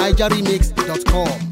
NigerRemix.com.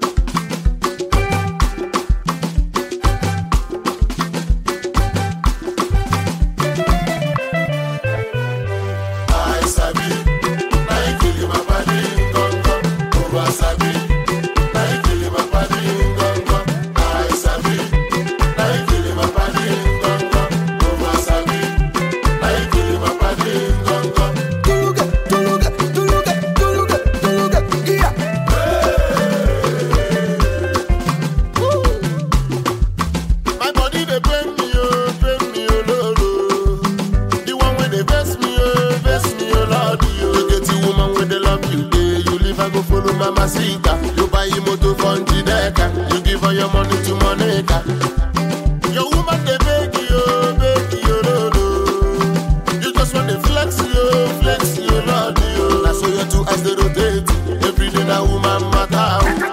Mamacita, you buy your motor from Gideca, you give her your money to Monica. Your woman they beg you, no. You just want to flex you, Lord, you. That's why your two eyes they rotate. Every day that woman matter.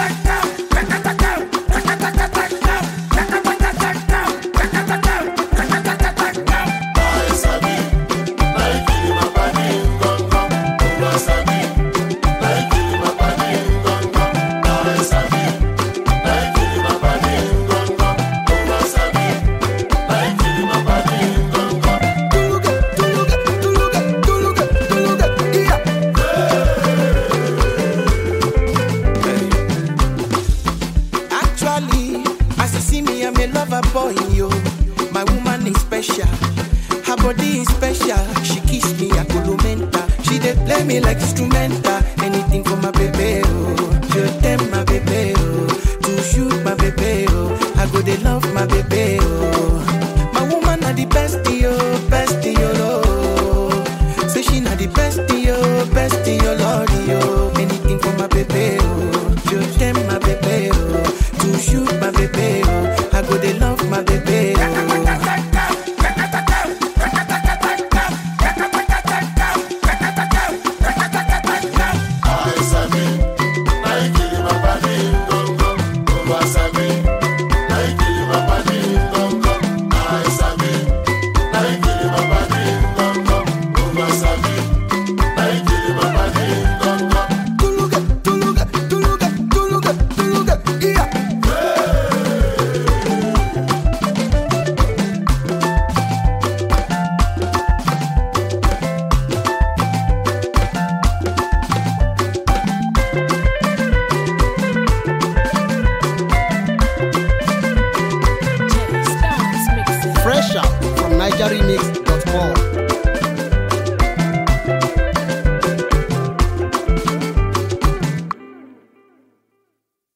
Boy, yo, my woman is special. Her body is special. She kiss me a columenta. She dey play me like instrumental. Anything for my baby, oh. Je t'aime my baby, oh. To shoot my baby, oh. I go dey love my baby, oh. My woman are the best, yo, oh. Say she not the best, yo, Lord, yo. Anything for my baby, oh. Je t'aime my baby, oh. To shoot my baby, oh. I go dey love my baby, oh. Fresh out from NigerRemix.com.